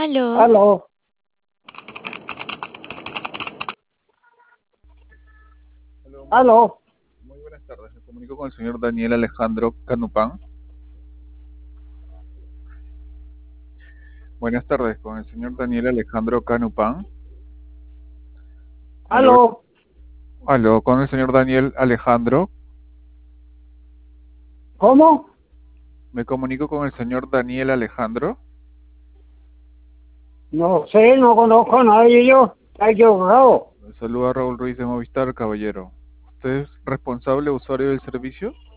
Aló, Aló, Aló, aló, muy buenas tardes. Me comunico con el señor Daniel Alejandro Canupán. Buenas tardes, con el señor Daniel Alejandro Canupán. Aló, aló. aló, con el señor Daniel Alejandro. ¿Cómo? Me comunico con el señor Daniel Alejandro. No sé, no conozco a nadie yo. Está equivocado. Saluda a Raúl Ruiz de Movistar, caballero. ¿Usted es responsable usuario del servicio?